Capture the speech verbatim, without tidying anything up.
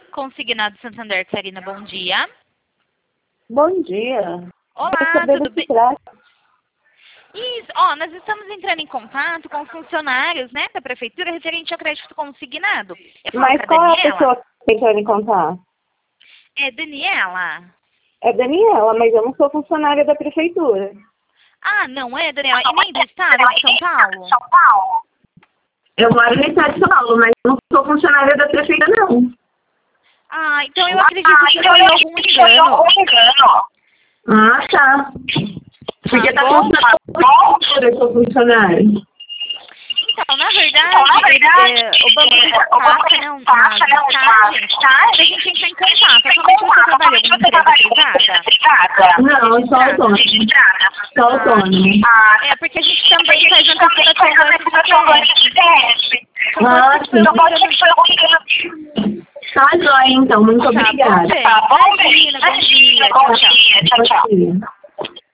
Consignado Santander, Karina, bom dia. Bom dia. Olá, tudo bem? Isso, ó, nós estamos entrando em contato com funcionários, né, da prefeitura referente ao crédito consignado. Eu Mas com a qual é a Daniela. pessoa que está entrando em contato? É Daniela. É Daniela, mas eu não sou funcionária da prefeitura. Ah, não é, Daniela? E nem do estado de São Paulo? Eu moro no estado de São Paulo, mas eu não sou funcionária da prefeitura, não. Ah, então eu acredito que foi algum engano. Ah, tá. Porque tá bom. funcionário, eu sou funcionária. Então, na verdade, é, o banco ele passa, né, umas mensagens pra gente entrar em contato. Atualmente você trabalha em alguma empresa privada? Não, só autônomo. Só autônomo. É, porque a gente também faz antecipação do S G S. Ah, sim. Só pode ser que foi algum engano. Tá jóia, então. Muito Tá obrigada. bom, Karina. Bom dia. Bom dia. Tchau, tchau. Bom dia.